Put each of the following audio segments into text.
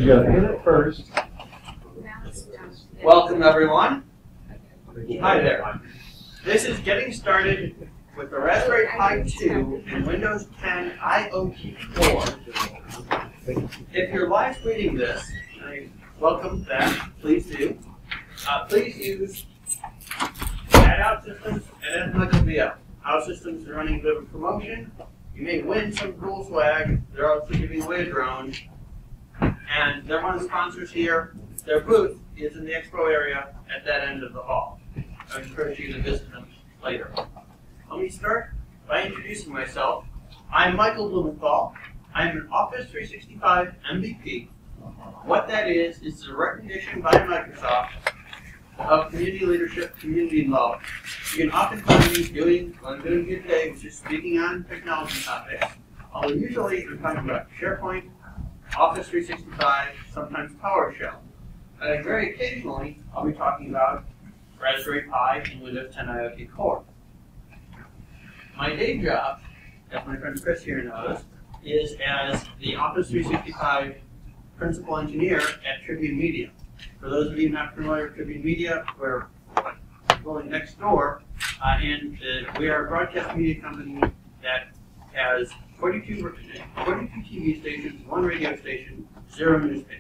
You gotta hit it first. Welcome, everyone. Hi there. This is Getting Started with the Raspberry Pi 2 and Windows 10 IoT Core. If you're live tweeting this, I welcome that. Please do. Please use @OutSystems and @MichaelVL. OutSystems are running a bit of a promotion. You may win some cool swag. They're also giving away a drone. And they're one of the sponsors here. Their booth is in the expo area at that end of the hall. I encourage you to visit them later. Let me start by introducing myself. I'm Michael Blumenthal. I'm an Office 365 MVP. What that is the recognition by Microsoft of community leadership, community involvement. You can often find me doing what I'm doing here today, which is speaking on technology topics. Although usually I'm talking about SharePoint, Office 365, sometimes PowerShell. And very occasionally I'll be talking about Raspberry Pi and Windows 10 IoT Core. My day job, as my friend Chris here knows, is as the Office 365 principal engineer at Tribune Media. For those of you not familiar with Tribune Media, we're going next door, and we are a broadcast media company that has 42 TV stations, 1 radio station, 0 newspapers.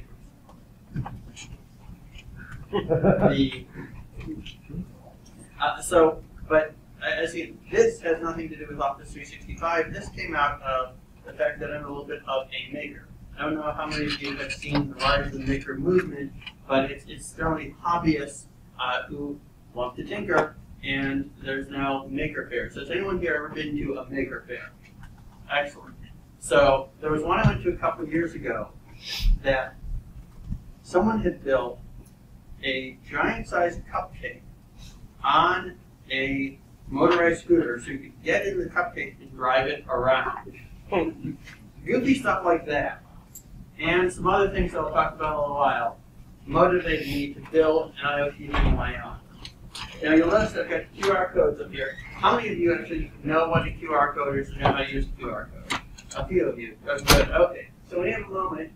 But as this has nothing to do with Office 365. This came out of the fact that I'm a little bit of a maker. I don't know how many of you have seen the rise of the maker movement, but it's certainly hobbyists who love to tinker, and there's now maker fairs. So has anyone here ever been to a maker fair? Excellent. So there was one I went to a couple of years ago that someone had built a giant-sized cupcake on a motorized scooter so you could get in the cupcake and drive it around. Goofy stuff like that, and some other things I'll talk about in a little while, motivated me to build an IoT thing of my own. Now you'll notice I've got QR codes up here. How many of you actually know what a QR code is and know how to use a QR code? A few of you. Oh, good. Okay. So we have a moment.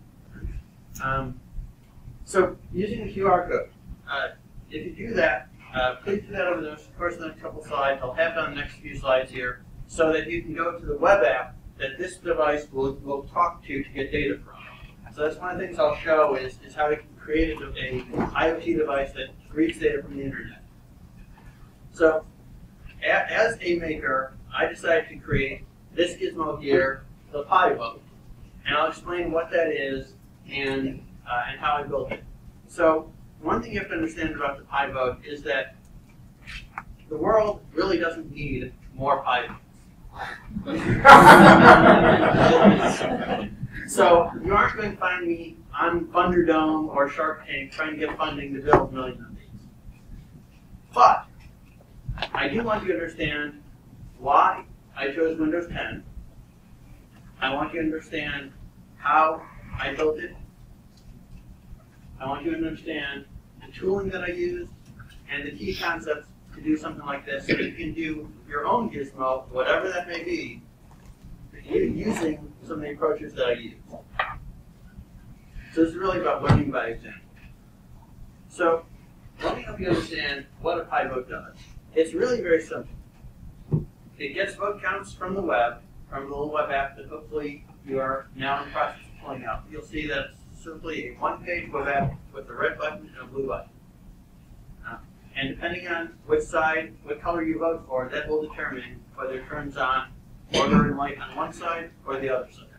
So using the QR code, if you do that, please do that over the course of the next couple slides. I'll have it on the next few slides here, so that you can go to the web app that this device will talk to get data from. So that's one of the things I'll show is how we can create a IoT device that reads data from the internet. So as a maker, I decided to create this gizmo here, the Pi Boat. And I'll explain what that is and how I built it. So one thing you have to understand about the Pi Boat is that the world really doesn't need more Pi Boats. So you aren't going to find me on Thunderdome or Shark Tank trying to get funding to build millions of these. But I do want you to understand why I chose Windows 10. I want you to understand how I built it. I want you to understand the tooling that I used and the key concepts to do something like this, so you can do your own gizmo, whatever that may be, using some of the approaches that I use. So this is really about learning by example. So let me help you understand what a Pi Boat does. It's really very simple. It gets vote counts from the web, from the little web app that hopefully you are now in the process of pulling out. You'll see that it's simply a one-page web app with a red button and a blue button. And depending on which side, what color you vote for, that will determine whether it turns on order and light on one side or the other side.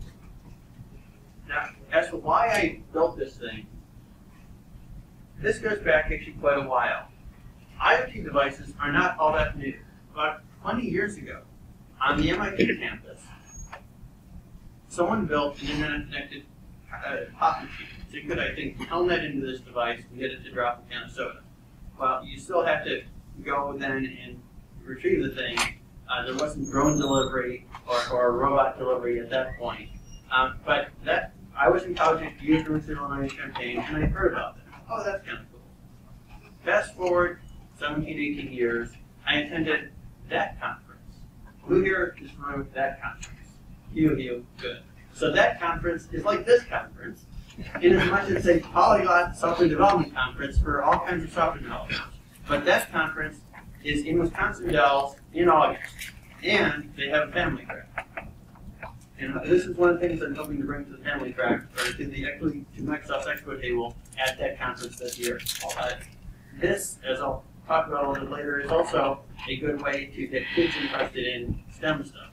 Now, as for why I built this thing, this goes back actually quite a while. IoT devices are not all that new. About 20 years ago, on the MIT campus, someone built an internet-connected pop machine. So you could, I think, telnet into this device and get it to drop a can of soda. Well, you still have to go then and retrieve the thing. There wasn't drone delivery or robot delivery at that point. But I was in college at University of Illinois Champaign, and I heard about that. Oh, that's kind of cool. Fast forward 17, 18 years, I attended that conference. Who here is familiar with that conference? Few of you, good. So that conference is like this conference, in as much as a polyglot software development conference for all kinds of software developers. But that conference is in Wisconsin Dells in August, and they have a family track. And this is one of the things I'm hoping to bring to the family track, or to Microsoft's Expo table at that conference this year. This, as I'll talk about a little bit later, is also a good way to get kids interested in STEM stuff.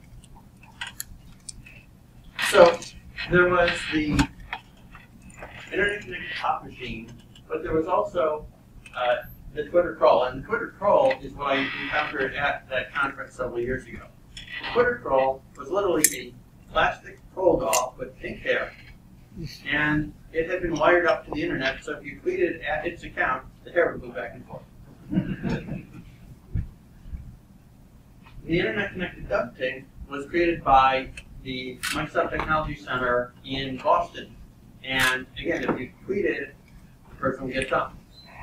So there was the Internet Connected Pop Machine, but there was also the Twitter Crawl. And the Twitter Crawl is what I encountered at that conference several years ago. The Twitter Crawl was literally a plastic troll doll with pink hair, and it had been wired up to the internet, so if you tweeted at its account, the hair would go back and forth. The Internet Connected Ducting was created by the Microsoft Technology Center in Boston. And again, if you tweeted, the person would get dumped.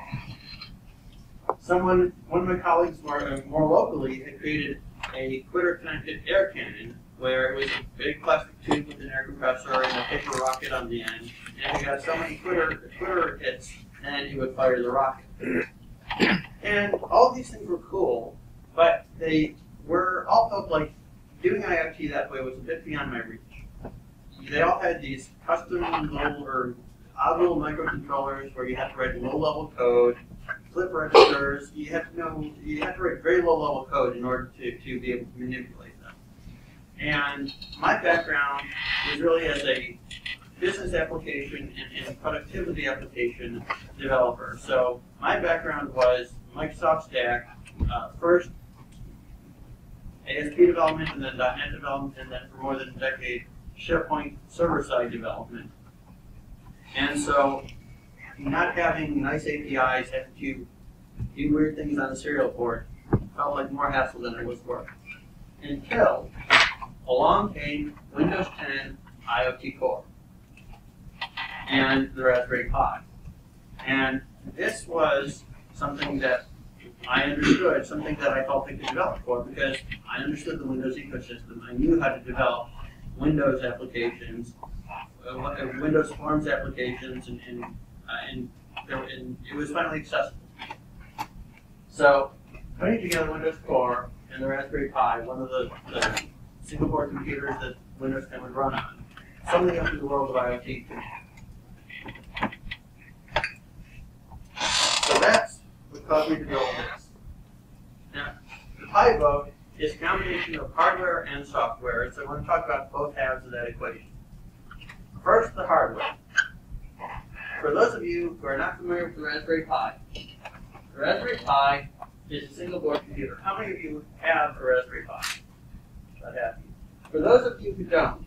One of my colleagues more locally had created a Twitter-connected air cannon, where it was a big plastic tube with an air compressor and a paper rocket on the end. And it got so many Twitter hits, and it would fire the rocket. And all of these things were cool, but they were all felt like doing IoT that way was a bit beyond my reach. They all had these custom odd little microcontrollers where you had to write low-level code, flip registers. You had to write very low-level code in order to be able to manipulate them. And my background was really as a business application and productivity application developer. So my background was Microsoft Stack, first ASP development, and then .NET development, and then for more than a decade, SharePoint server-side development. And so not having nice APIs, having to do weird things on a serial port, felt like more hassle than it was worth. Until along came Windows 10 IoT Core and the Raspberry Pi. And this was something that I understood, something that I felt I could develop for, because I understood the Windows ecosystem. I knew how to develop Windows applications, Windows Forms applications, and it was finally accessible. So putting together Windows Core and the Raspberry Pi, one of the single board computers that Windows 10 would run on, something up in the world of IoT. So that's what caused me to build this. Now, the Pi Vote is a combination of hardware and software, and so I want to talk about both halves of that equation. First, the hardware. For those of you who are not familiar with the Raspberry Pi, the Raspberry Pi is a single board computer. How many of you have a Raspberry Pi? About half of you. For those of you who don't,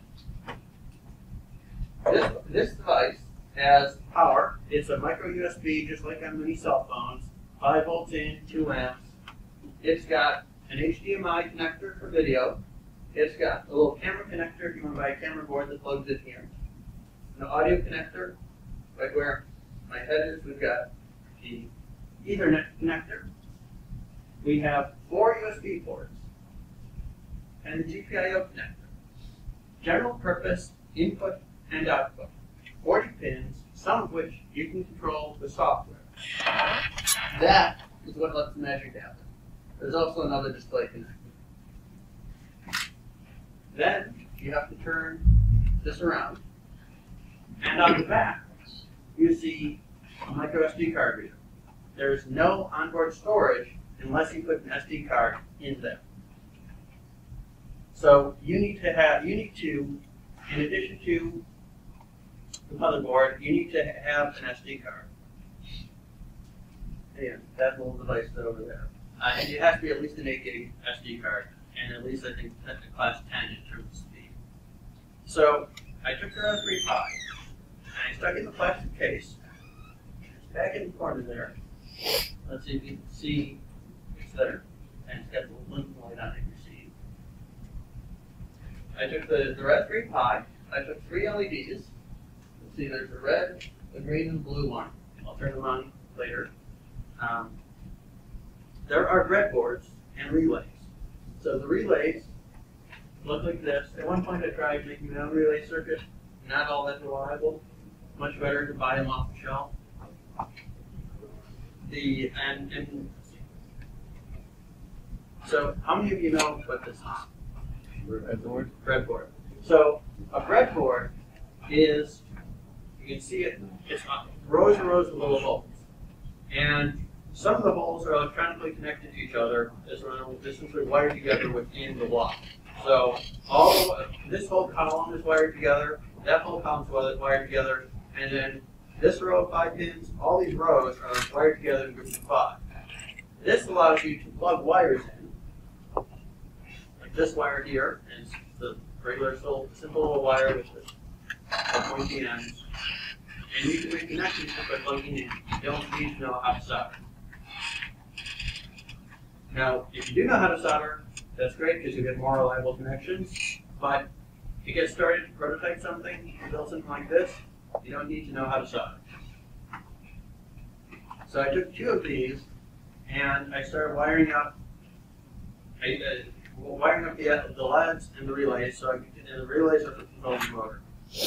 this device has power. It's a micro USB, just like on many cell phones. 5 volts in, 2 amps. It's got an HDMI connector for video. It's got a little camera connector if you want to buy a camera board that plugs in here. An audio connector, right where my head is. We've got the Ethernet connector. We have 4 USB ports and the GPIO connector. General purpose input and output. 40 pins, some of which you can control with software. That is what lets the magic happen. There's also another display connector. Then you have to turn this around, and on the back you see a micro SD card reader. There is no onboard storage unless you put an SD card in there. So you need to, in addition to the motherboard, you need to have an SD card. And that little device is over there. And it has to be at least an 8 gig SD card, and at least I think class 10 in terms of speed. So I took the Raspberry Pi, and I stuck it in the plastic case. It's back in the corner there. Let's see if you can see it's there. And it's got a little blinking light on it, you see. I took the Raspberry Pi, I took 3 LEDs. Let's see, there's the red, the green, and the blue one. I'll turn them on later. There are breadboards and relays. So the relays look like this. At one point I tried making my own relay circuit, not all that reliable. much better to buy them off the shelf. So how many of you know what this is? Breadboard. Breadboard. So a breadboard is, you can see it, it's rows and rows of little holes. And some of the holes are electronically connected to each other as well, essentially wired together within the block. So this whole column is wired together, that whole column is wired together, and then this row of 5 pins, all these rows are wired together in groups of 5. This allows you to plug wires in, like this wire here, and it's the regular simple little wire with the pointy ends. And you can make connections just by plugging in. You don't need to know how to solder. Now, if you do know how to solder, that's great because you get more reliable connections. But to get started to prototype something, build something like this, you don't need to know how to solder. So I took 2 of these and I started wiring up the LEDs and the relays, and the relays are for controlling the motor.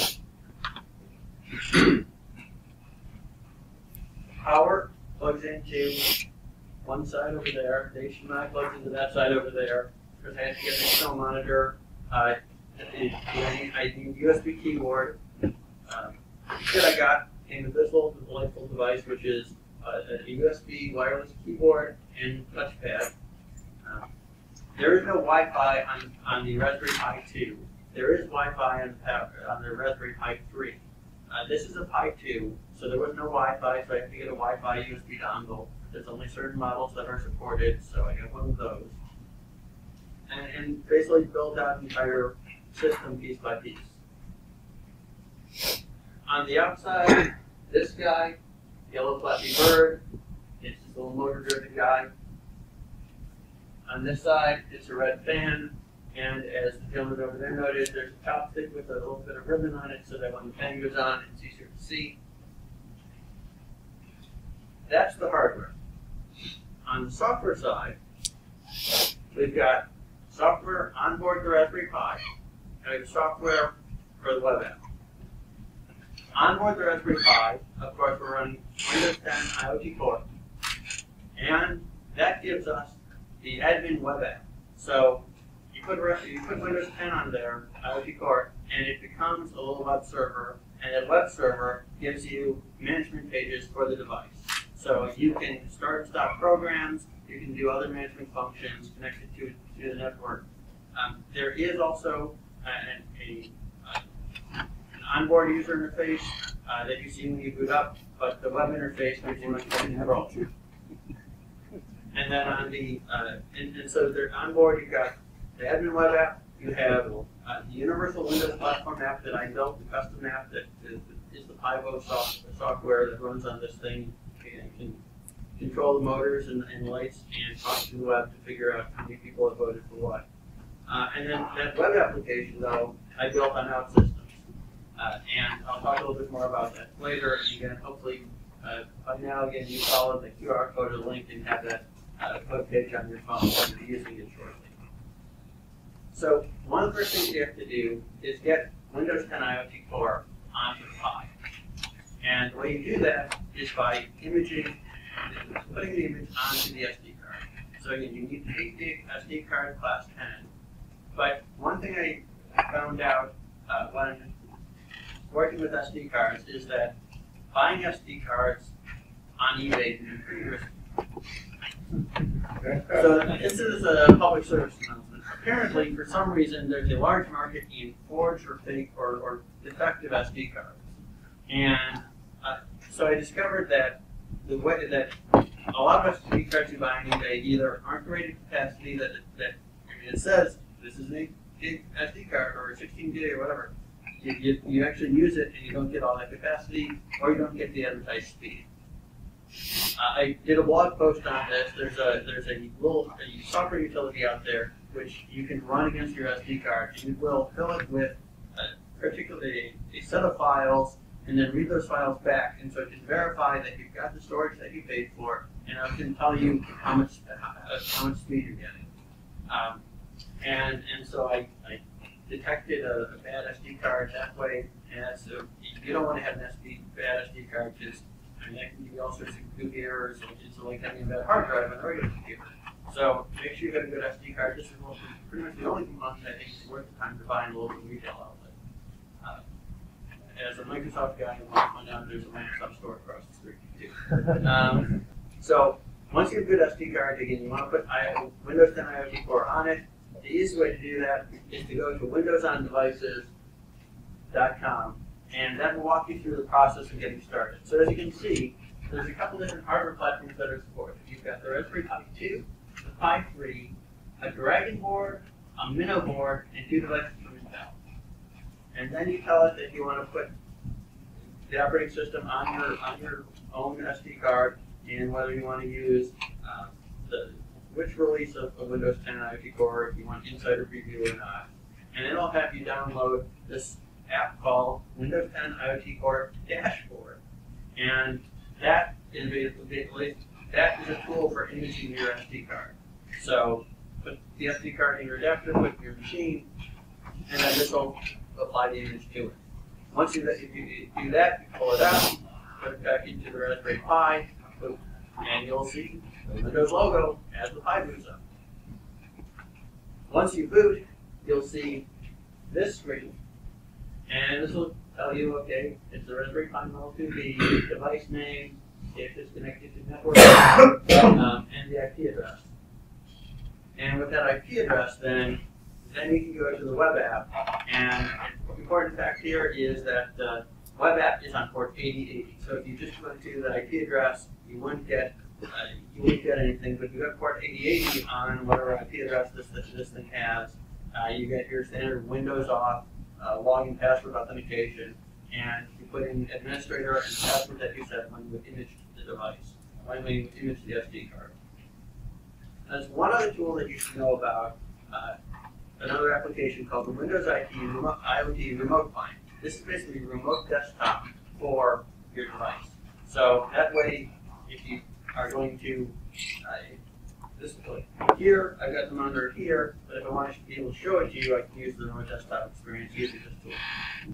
Power plugs into one side over there. The HDMI plugs into that side over there. Because I have to get an external monitor. I need a USB keyboard. The kit I got came with this little delightful device, which is a USB wireless keyboard and touchpad. There is no Wi-Fi on the Raspberry Pi 2. There is Wi-Fi on the Raspberry Pi 3. This is a Pi 2, so there was no Wi-Fi, so I have to get a Wi-Fi USB dongle. There's only certain models that are supported, so I got one of those. And basically built out an entire system piece by piece. On the outside, this guy, Yellow Flappy Bird, it's this little motor-driven guy. On this side, it's a red fan, and as the gentleman over there noted, there's a chopstick with a little bit of ribbon on it so that when the fan goes on, it's easier to see. That's the hardware. On the software side, we've got software on board the Raspberry Pi, and we have software for the web app. On board the Raspberry Pi, of course, we're running Windows 10 IoT Core, and that gives us the admin web app. So you put Windows 10 on there, IoT Core, and it becomes a little web server, and that web server gives you management pages for the device. So you can start and stop programs, you can do other management functions connected to the network. There is also an onboard user interface that you see when you boot up, but the web interface gives you much more control. And then on the and so there on board you've got the admin web app, you have the Universal Windows Platform app that I built, the custom app that is the Pivo software that runs on this thing. And can control the motors and lights and talk to the web to figure out how many people have voted for what. And then that web application, though, I built on OutSystems. And I'll talk a little bit more about that later. And again, hopefully, by now, again, you follow the QR code or link and have that web page on your phone so you'll be using it shortly. So one of the first things you have to do is get Windows 10 IoT Core onto the Pi. And the way you do that is by putting the image onto the SD card. So again, you need an 8 gig SD card class 10. But one thing I found out when working with SD cards is that buying SD cards on eBay can be pretty risky. So this is a public service announcement. Apparently, for some reason, there's a large market in forged or fake or defective SD cards. And so I discovered that the way that a lot of SD cards you buy on eBay either aren't rated capacity that it says this is an 8 gig SD card or a 16 gig or whatever. You actually use it and you don't get all that capacity, or you don't get the advertised speed. I did a blog post on this. There's a little software utility out there which you can run against your SD card, and it will fill it with particularly a set of files, and then read those files back, and so it can verify that you've got the storage that you paid for, and it can tell you how much speed you're getting. And so I detected a bad SD card that way, and you don't want to have an bad SD card because that can give you all sorts of goofy errors, which is like having a bad hard drive on a regular computer. So make sure you have a good SD card. This is pretty much the only component I think is worth the time to buy in a local retail outlet. As a Microsoft guy, I went down there's a Microsoft store across the street too. So once you have a good SD card, again, you want to put Windows 10 IoT Core on it. The easiest way to do that is to go to windowsondevices.com, and that will walk you through the process of getting started. So as you can see, there's a couple different hardware platforms that are supported. You've got the Raspberry Pi 2, the Pi 3, a Dragon board, a Minnow board, and 2 devices from Intel. And then you tell it that you want to put the operating system on your own SD card, and whether you want to use which release of Windows 10 IoT Core, if you want Insider Preview or not. And it'll have you download this app called Windows 10 IoT Core Dashboard. And that is a tool for imaging your SD card. So put the SD card in your adapter, put your machine, and then this will apply the image to it. Once you do that, you pull it out, put it back into the Raspberry Pi, and you'll see the Windows logo as the Pi boots up. Once you boot, you'll see this screen, and this will tell you, okay, it's the Raspberry Pi Model 2B, device name, if it's connected to network, and the IP address. And with that IP address, then you can go to the web app, and the important fact here is that the web app is on port 8080. So if you just went to the IP address, you wouldn't get anything. But if you got port 8080 on whatever IP address this thing has, you get your standard Windows auth, login password authentication, and you put in administrator and password that you set when you image the device, when you image the SD card. There's one other tool that you should know about. Another application called the Windows IoT Remote Find. This is basically a remote desktop for your device. So that way, if you are going to, here, I've got the monitor here, but if I want to be able to show it to you, I can use the remote desktop experience using this tool.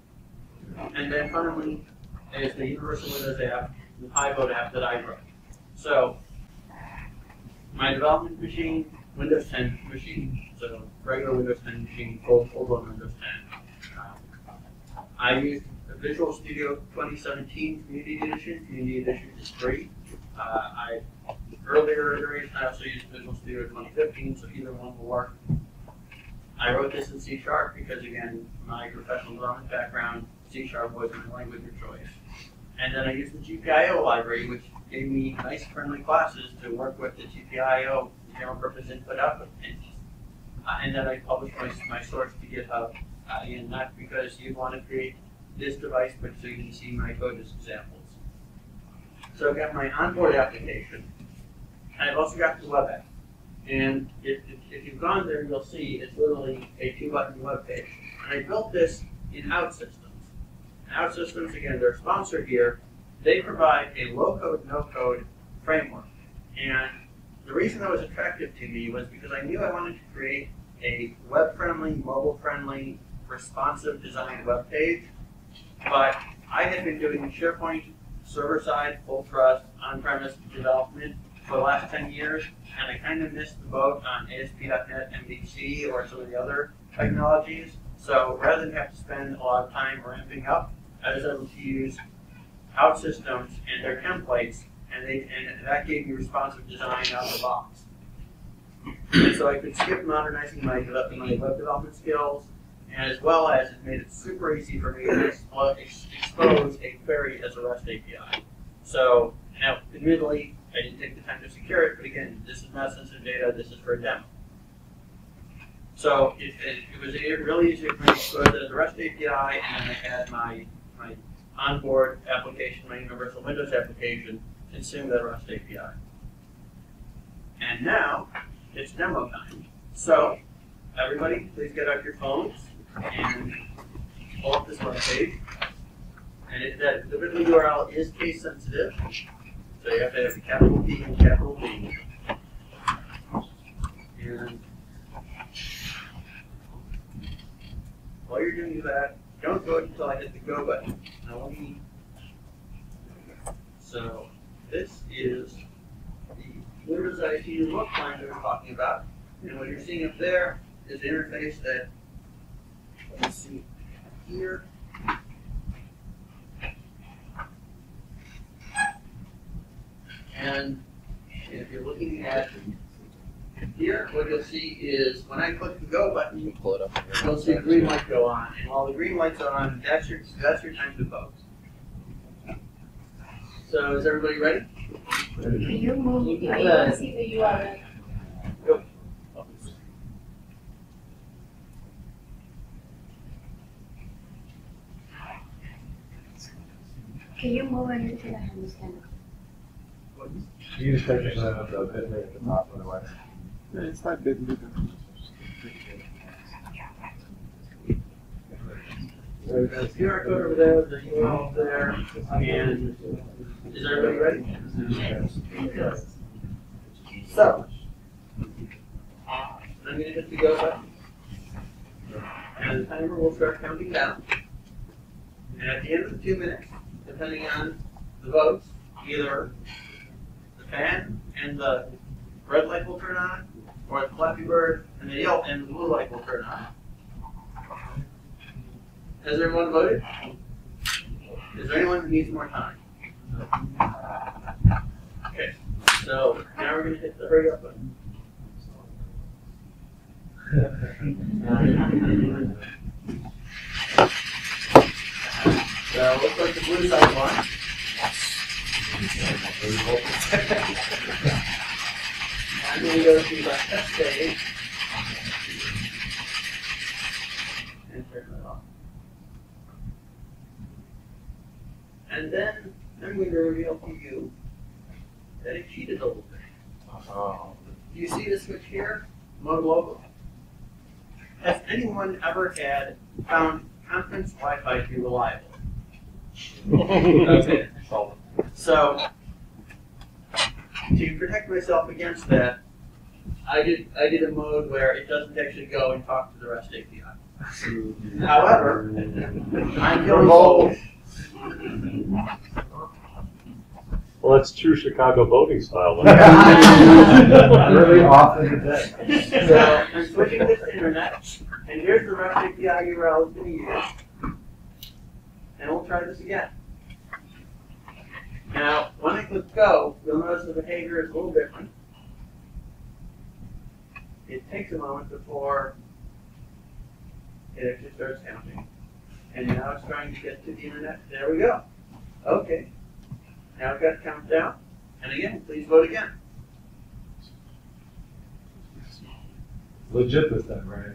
And then finally, is the Universal Windows app, the PiVote app that I wrote. So, my development machine, Windows 10 machine, so regular Windows 10 machine, full-blown Windows 10. I used Visual Studio 2017 Community Edition. Community Edition is free. Earlier iteration, I also used Visual Studio 2015, so either one will work. I wrote this in C# because, again, my professional development background, C# was my language of choice. And then I used the GPIO library, which gave me nice, friendly classes to work with the GPIO general purpose input-output pins. And then I published my source to GitHub, and not because you want to create this device, but so you can see my code as examples. So I've got my onboard application, and I've also got the web app. And if you've gone there, you'll see it's literally a 2-button web page. And I built this in OutSystems. And OutSystems, again, they're sponsored here. They provide a low-code, no-code framework. And the reason that was attractive to me was because I knew I wanted to create a web-friendly, mobile-friendly, responsive design web page. But I had been doing SharePoint server-side, full trust, on-premise development for the last 10 years, and I kind of missed the boat on ASP.NET MVC or some of the other technologies. So rather than have to spend a lot of time ramping up, I was able to use OutSystems and their templates, and that gave me responsive design out of the box. And so I could skip modernizing my web development skills, and as well as it made it super easy for me to expose a query as a REST API. So now, admittedly, I didn't take the time to secure it, but again, this is not sensitive data, this is for a demo. So it was really easy for me to expose it as a REST API, and then I had my onboard application, my Universal Windows application, consume that REST API. And now, it's demo time. So, everybody, please get out your phones and pull up this web page. And the bit.ly URL is case sensitive, so you have to have a capital P and capital B. And you're doing that, don't go until I hit the go button. Now let me. So this is the Windows IT remote client that we're talking about. And what you're seeing up there is the interface that, let me see here. And if you're looking at here, what you'll see is when I click the go button, Pull it up. you'll see a green light go on. And while the green light's on, that's your time to vote. So is everybody ready? Can you move, I Yeah. want to see the URL. Go. Can you move it into the handstand? You just take the bit at the top of the way. It's not big either. There's a QR code over there, there's a URL there, and is everybody ready? So, I'm going to hit the go button, and the timer will start counting down. And at the end of the 2 minutes, depending on the votes, either the fan and the red light will turn on, or the Flappy Bird and the yellow and the blue light will turn on. Has everyone voted? Is there anyone who needs more time? Okay, so now we're going to hit the hurry up button. So it looks like the blue side won. I'm going to go to the test stage and turn it off. And then I'm going to reveal to you that it cheated a little bit. Oh. Do you see the switch here? Mode local. Has anyone ever found conference Wi-Fi to be reliable? Okay. So, to protect myself against that, I did a mode where it doesn't actually go and talk to the REST API. However, I'm feeling bold. Well, that's true Chicago voting style. Really often a day. So I'm switching this to internet, and here's the REST API URL I was going to use. And we'll try this again. Now, when I click go, you'll notice the behavior is a little different. It takes a moment before it actually starts counting. And now it's trying to get to the internet. There we go. Okay. Now I've got countdown. And again, please vote again. Legit this time, right?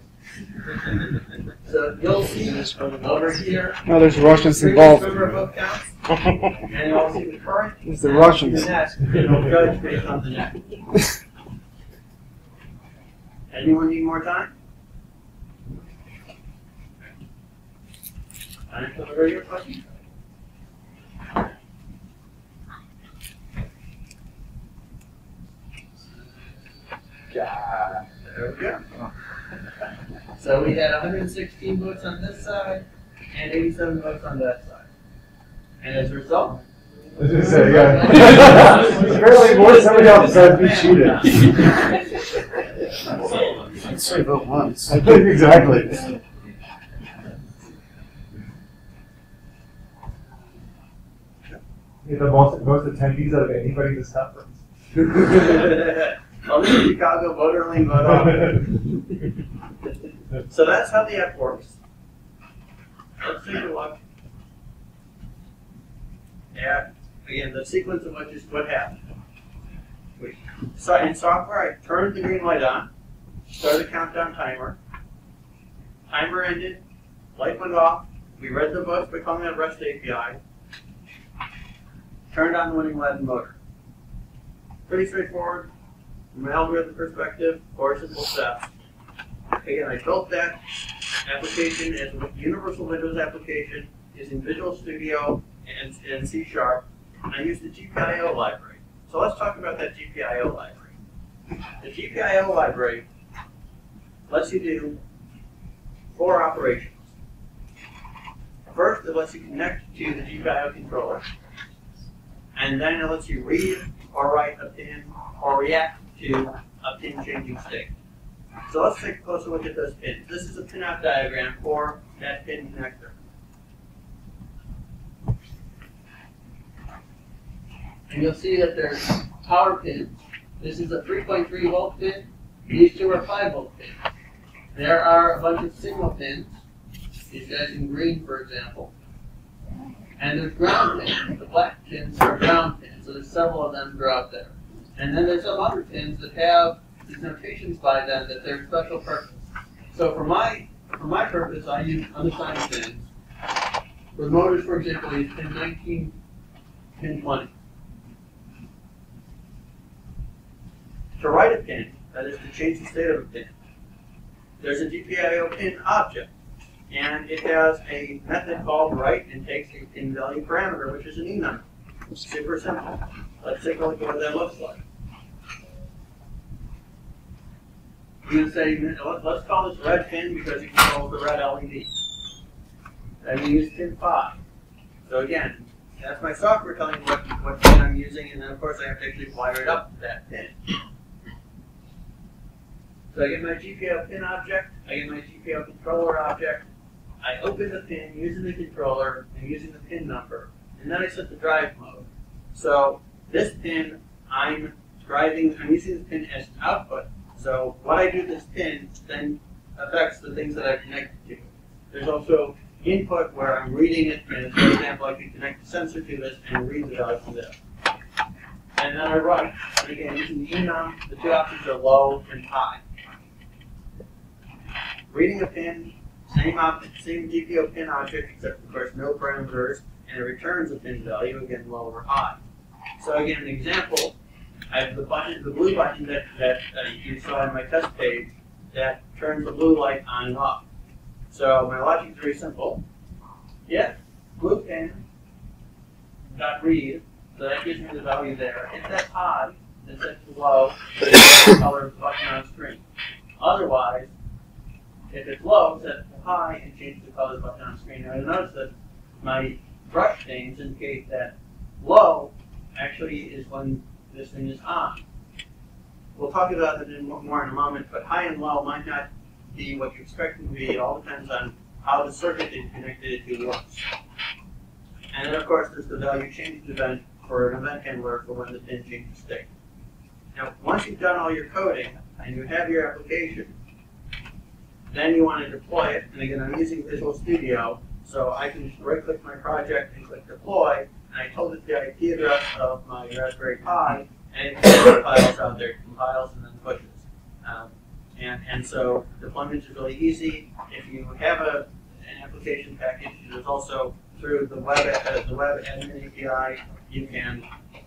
So you'll see over here. No, there's Russians previous involved. number of vote counts, and you'll see the current. It's the Russians. The net, and it'll judge based on the net. Anyone need more time? Time for the radio question? Yeah. There we go. So we had 116 votes on this side and 87 votes on that side. And as a result, Let's just say, yeah. Apparently more somebody else said we cheated. I'd say vote once. I think exactly. Get the most attendees out of anybody in this conference. Only in Chicago, vote early, vote often. So that's how the app works. Let's take a look at, again, the sequence of which is what happened. So in software, I turned the green light on, started a countdown timer. Timer ended, light went off, we read the votes by calling out REST API, turned on the winning Latin motor. Pretty straightforward from an algorithm perspective, or simple steps. Again, I built that application as a universal Windows application using Visual Studio and C#, and I used the GPIO library. So let's talk about that GPIO library. The GPIO library lets you do 4 operations. First, it lets you connect to the GPIO controller, and then it lets you read or write a pin or react to a pin changing state. So let's take a closer look at those pins. This is a pinout diagram for that pin connector. And you'll see that there's power pins. This is a 3.3 volt pin. These two are 5 volt pins. There are a bunch of signal pins. These guys in green, for example. And there's ground pins. The black pins are ground pins. So there's several of them throughout there. And then there's some other pins that have these notations by them that they're special purpose. So for my purpose, I use unassigned pins. For the motors, for example, I use pin 19, pin 20. To write a pin, that is to change the state of a pin, there's a GPIO pin object. And it has a method called write and takes a pin value parameter, which is an E number. Super simple. Let's take a look at what that looks like. You can say, let's call this red pin because it controls the red LED. Then we use pin 5. So again, that's my software telling me what pin I'm using, and then of course I have to actually wire it up to that pin. So I get my GPIO pin object, I get my GPIO controller object, I open the pin using the controller and using the pin number, and then I set the drive mode. So this pin, I'm using this pin as output. So what I do to this pin then affects the things that I connect to. There's also input where I'm reading it, and for example, I can connect the sensor to this and read the value from this. And then I write. And again, using the enum, the two options are low and high. Reading a pin, same GPIO pin object, except of course no parameters, and it returns a pin value, again low or high. So again, an example, I have the blue button that you saw in my test page that turns the blue light on and off. So my logic is very simple. If blue pin dot read, so that gives me the value there. If that's high, then set to low, so it's the color of the button on the screen. Otherwise, if it's low, set it to high and change the color of the button on the screen. Now you'll notice that my brush things indicate that low actually is when this thing is on. We'll talk about that more in a moment, but high and low might not be what you expect it to be. It all depends on how the circuit is connected to works. And then of course there's the value change event for an event handler for when the pin changes state. Now once you've done all your coding and you have your application, then you want to deploy it. And again, I'm using Visual Studio, so I can just right-click my project and click deploy. And I told it the IP address of my Raspberry Pi, and it compiles out there. It compiles and then pushes. And so deployment is really easy. If you have an application package, there's also through the web admin API, you can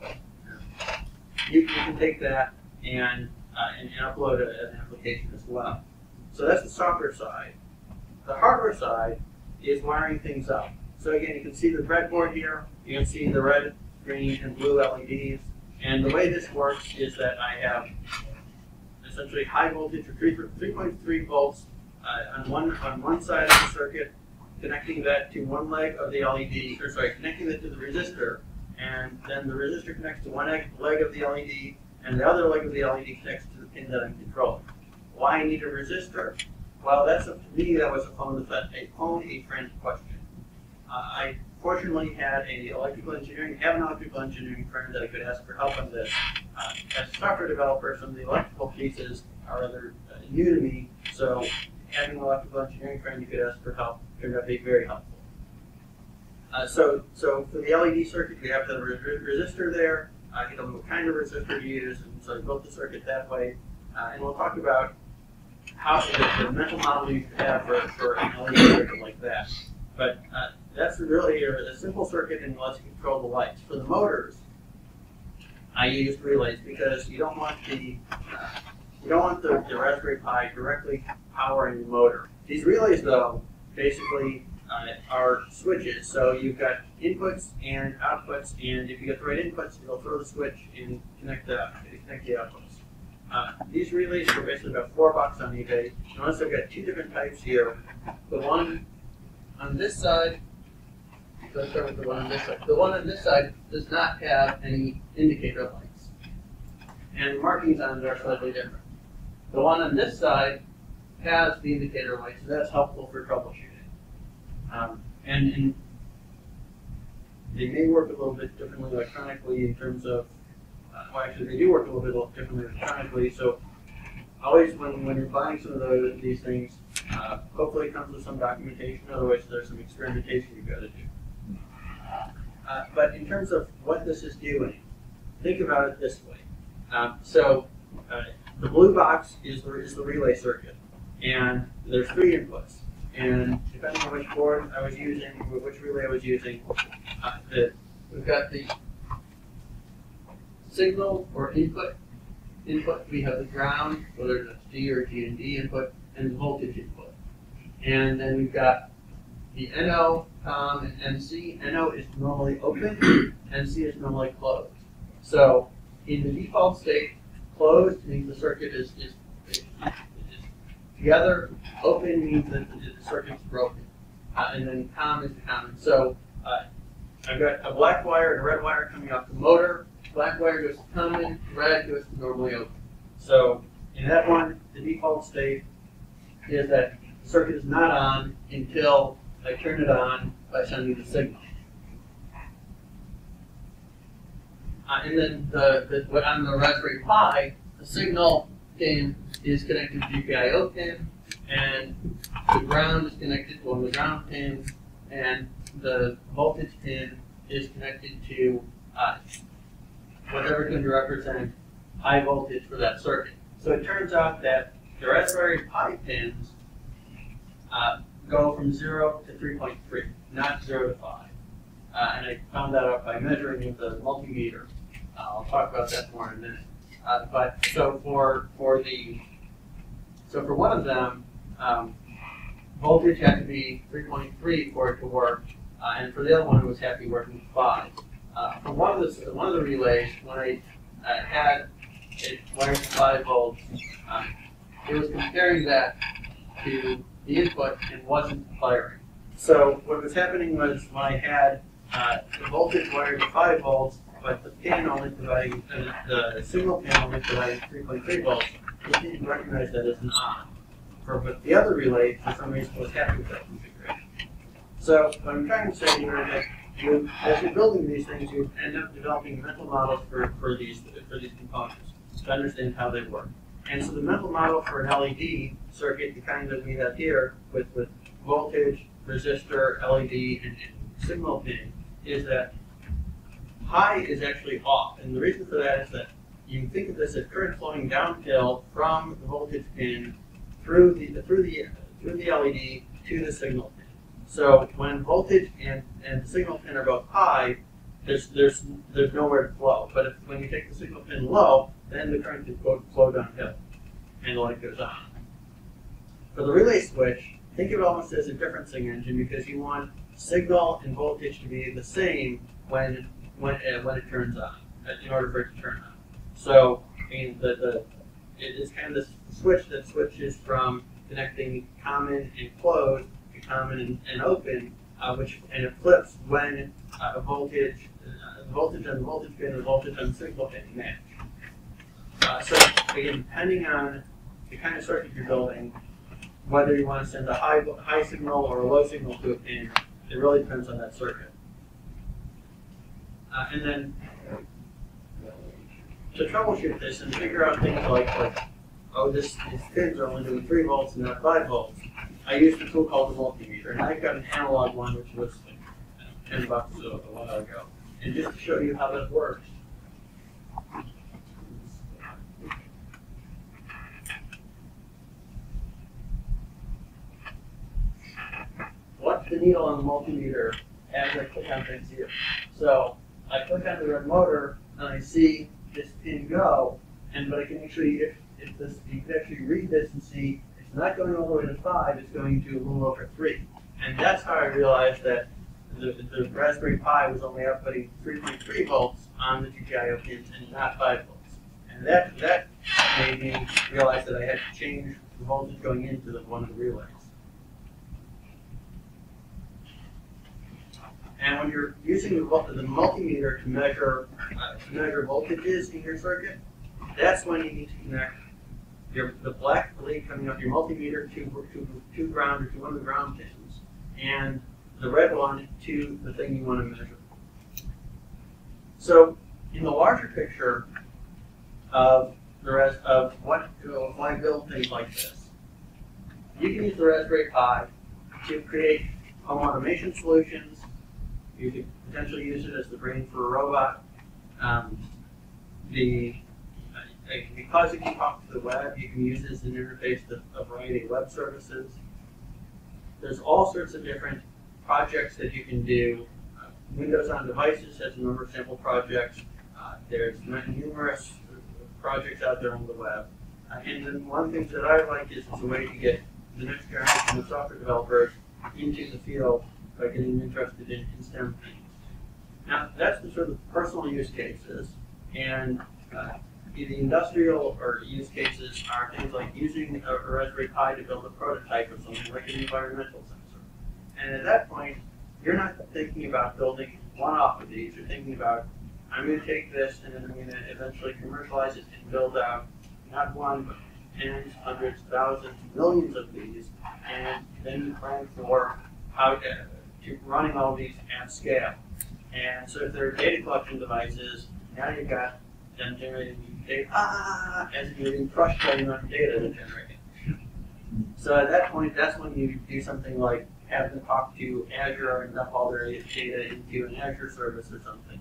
take that and upload an application as well. So that's the software side. The hardware side is wiring things up. So again, you can see the breadboard here. You can see the red, green, and blue LEDs. And the way this works is that I have essentially high voltage, or 3.3 volts on one side of the circuit, connecting that to one leg of the LED, or sorry, connecting that to the resistor, and then the resistor connects to one leg of the LED, and the other leg of the LED connects to the pin that I'm controlling. Why I need a resistor? Well, that's up to me. That was a phone a friend question. I fortunately had have an electrical engineering friend that I could ask for help on this. As a software developer, some of the electrical pieces are rather new to me, so having an electrical engineering friend you could ask for help turned out to be very helpful. So for the LED circuit, we have the resistor there. You know what kind of resistor to use, and so I built the circuit that way. And we'll talk about how the mental model you could have for an LED circuit like that. But that's really a simple circuit and lets you control the lights. For the motors, I used relays because you don't want the Raspberry Pi directly powering the motor. These relays, though, basically are switches. So you've got inputs and outputs, and if you get the right inputs, you'll throw the switch and connect the outputs. These relays are basically about $4 on eBay. Notice I've got two different types here. The one on this side So let's start with the one on this side. The one on this side does not have any indicator lights. And the markings on it are slightly different. The one on this side has the indicator lights, so that's helpful for troubleshooting. And they may work a little bit differently electronically in terms of, well, actually they do work a little bit differently electronically, so always when you're buying some of these things, hopefully it comes with some documentation, otherwise there's some experimentation you've got to do. But in terms of what this is doing, think about it this way. The blue box is the relay circuit, and there's 3 inputs. And depending on which board I was using, or which relay I was using, we've got the signal or input. We have the ground, whether it's G or G and D input, and the voltage input. And then we've got the NO, COM, and NC. NO is normally open, NC is normally closed. So in the default state, closed means the circuit is together, open means that the circuit's broken. And then COM is the common. So I've got a black wire and a red wire coming off the motor. Black wire goes to common, red goes to normally open. So in that one, the default state is that the circuit is not on until I turn it on by sending the signal. And then on the Raspberry Pi, the signal pin is connected to the GPIO pin, and the ground is connected to one of the ground pins, and the voltage pin is connected to whatever is going to represent high voltage for that circuit. So it turns out that the Raspberry Pi pins go from 0 to 3.3, not 0 to 5. And I found that out by measuring with the multimeter. I'll talk about that more in a minute. But so for one of them, voltage had to be 3.3 for it to work, and for the other one, it was happy working with 5. For one of the relays, when I had it wired to 5 volts, it was comparing that to the input and wasn't firing. So what was happening was when I had the voltage wired to 5 volts, but the pin only providing, the signal pin only providing 3.3 volts, it didn't recognize that as an on. But the other relay, for some reason, was happy with that configuration. So what I'm trying to say here is that as you're building these things, you end up developing mental models for these components to understand how they work. And so the mental model for an LED circuit, the kind that we have here, with voltage, resistor, LED, and signal pin, is that high is actually off. And the reason for that is that you can think of this as current flowing downhill from the voltage pin through the LED to the signal pin. So when voltage and the signal pin are both high, there's nowhere to flow. But when you take the signal pin low, then the current can flow downhill, and the light goes on. For the relay switch, think of it almost as a differencing engine, because you want signal and voltage to be the same when it turns on, in order for it to turn on. So I mean, it is kind of this switch that switches from connecting common and closed to common and open, and it flips when the voltage on the voltage pin and the voltage on the signal pin match. So again, depending on the kind of circuit you're building, whether you want to send a high signal or a low signal to a pin, it really depends on that circuit. And then to troubleshoot this and figure out things like oh, these pins are only doing 3 volts and not 5 volts, I used a tool called the multimeter, and I got an analog one which was like $10 a while ago. And just to show you how that works. What's the needle on the multimeter as I click on things here? So I click on the red motor and I see this pin go, but I can actually, you can actually read this and see it's not going all the way to 5, it's going to a little over 3. And that's how I realized that the Raspberry Pi was only outputting 3.3 volts on the GPIO pins and not 5 volts. And that made me realize that I had to change the voltage going into one of the relays. And when you're using the multimeter to measure voltages in your circuit, that's when you need to connect the black lead coming off your multimeter to ground or to one of the ground pins, and the red one to the thing you want to measure. So in the larger picture of why build things like this, you can use the Raspberry Pi to create home automation solutions. You could potentially use it as the brain for a robot. Because you can talk to the web, you can use it as an interface to a variety of web services. There's all sorts of different projects that you can do. Windows on Devices has a number of sample projects. There's numerous projects out there on the web. And then one of the things that I like is it's a way to get the next generation of software developers into the field by getting them interested in STEM things. Now, that's the sort of personal use cases. And the industrial or use cases are things like using a Raspberry Pi to build a prototype of something like an environmental sensor. And at that point, you're not thinking about building one-off of these. You're thinking about, I'm going to take this and then I'm going to eventually commercialize it and build out not one, but tens, hundreds, thousands, millions of these. And then you plan for how to running all these at scale. And so if there are data collection devices, now you've got them generating data, as you're being crushed by the amount of data they're generating. So at that point, that's when you do something like have them talk to Azure and dump all their data into an Azure service or something.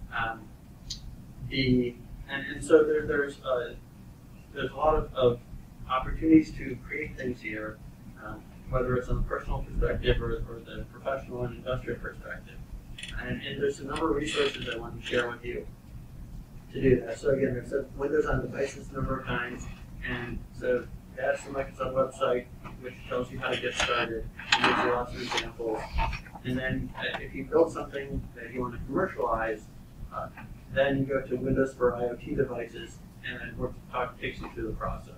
And so there's a lot of opportunities to create things here, whether it's on the personal perspective or the professional and industrial perspective. And there's a number of resources I want to share with you to do that. So again, I've said Windows on Devices a number of times, and so that's the Microsoft website, which tells you how to get started, and gives you lots of examples. And then if you build something that you want to commercialize, then you go to Windows for IoT devices, and then takes you through the process.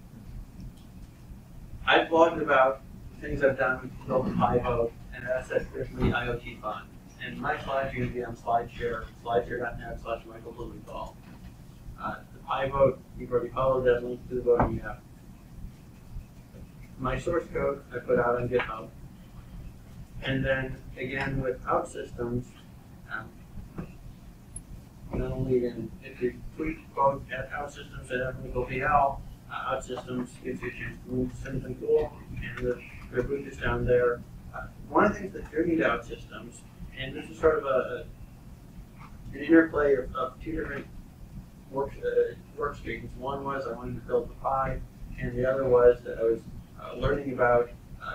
I've blogged about things I've done with build a Pi vote, and that's at Griffin IoT Fund. And my slides are going to be on SlideShare, slideshare.net/Michael Blumenthal. The Pi vote, you've already followed that link to the voting app. My source code I put out on GitHub. And then again with OutSystems, not only if you tweet quote at OutSystems at MichaelBL, OutSystems gives you a chance to move to something cool, and their booth is down there. One of the things that drew me to OutSystems, and this is sort of an interplay of two different work streams. One was I wanted to build the Pi, and the other was that I was learning about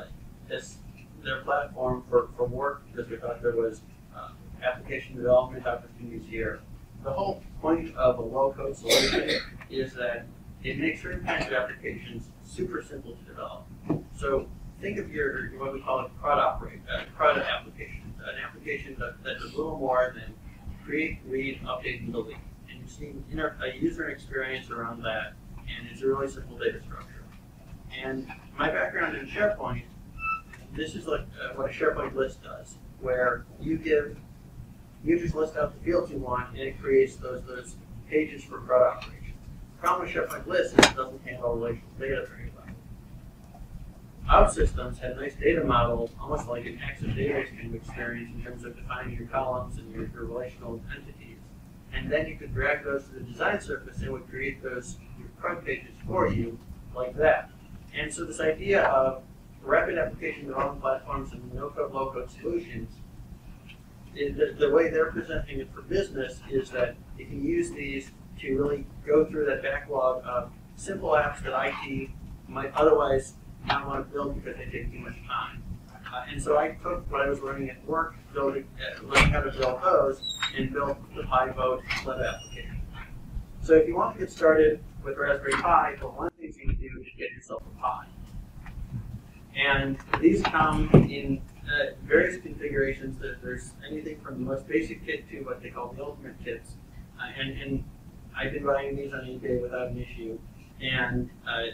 their platform for work, because we thought there was application development opportunities here. The whole point of a low-code solution is that it makes certain kinds of applications super simple to develop. So think of your what we call a CRUD application, an application that does a little more than create, read, update, and delete. And you see a user experience around that, and it's a really simple data structure. And my background in SharePoint, this is like what a SharePoint list does, where you just list out the fields you want, and it creates those pages for CRUD operations. The problem with SharePoint list is it doesn't handle relational data very well. OutSystems had a nice data model, almost like an Access database kind of experience in terms of defining your columns and your relational entities. And then you could drag those to the design surface and it would create your CRUD pages for you like that. And so this idea of rapid application development platforms and no-code, low-code solutions, the way they're presenting it for business is that you can use these to really go through that backlog of simple apps that IT might otherwise not want to build because they take too much time. And so I took what I was learning at work, learning how to build those, and built the Pi vote web application. So if you want to get started with Raspberry Pi, the one thing you need to do is get yourself a Pi. And these come in various configurations. There's anything from the most basic kit to what they call the ultimate kits. And I've been buying these on eBay without an issue. And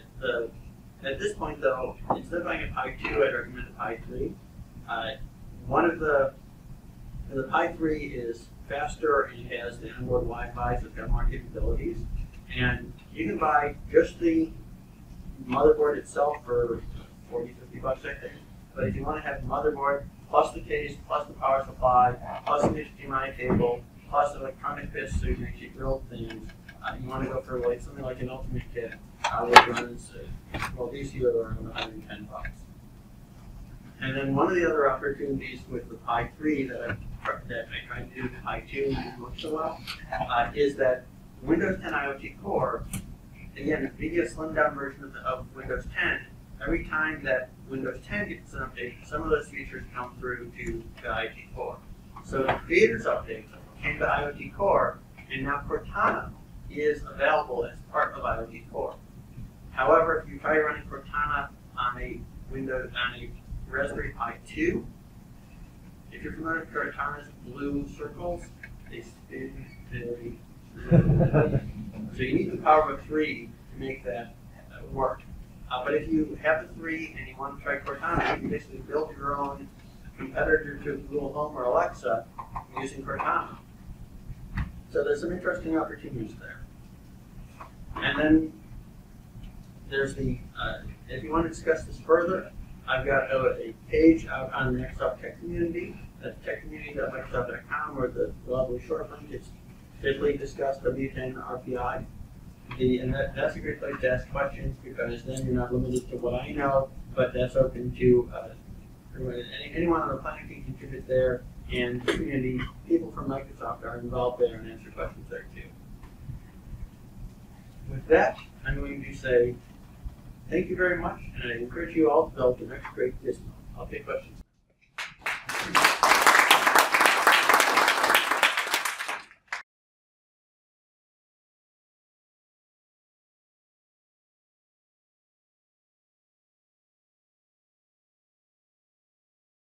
at this point, though, instead of buying a Pi 2, I'd recommend a Pi 3. One of the The Pi 3 is faster and it has the onboard Wi-Fi, so it's got more capabilities. And you can buy just the motherboard itself for 40, 50 bucks, I think. But if you want to have the motherboard, plus the case, plus the power supply, plus an HDMI cable, plus electronic bits so you can actually build things, you want to go for like something like an Ultimate Kit, which runs, well, these two are around 110 bucks. And then one of the other opportunities with the Pi 3 that I tried to do with Pi 2 and didn't work so well, is that Windows 10 IoT Core, again, the biggest slimmed down version of Windows 10, every time that Windows 10 gets an update, some of those features come through to the IoT Core. So the Creators Update came to IoT Core, and now Cortana is available as part of IoT Core. However, if you try running Cortana on a Raspberry Pi 2, if you're familiar with Cortana's blue circles, they spin very slowly. So you need the power of a 3 to make that work. But if you have the 3 and you want to try Cortana, you can basically build your own competitor to Google Home or Alexa using Cortana. So there's some interesting opportunities there. And then there's the, if you want to discuss this further, I've got a page out on the Microsoft Tech Community. That's techcommunity.microsoft.com, where the lovely short link is fitly discuss W10 RPI. And that's a great place to ask questions, because then you're not limited to what I know, but that's open to anyone on the planet can contribute there, and the community, people from Microsoft are involved there and answer questions there too. With that, I'm going to say thank you very much, and I encourage you all to build the next great Gizmo. I'll take questions.